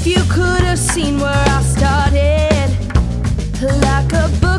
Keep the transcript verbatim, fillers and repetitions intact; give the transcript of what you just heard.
you could have seen where I started, like a book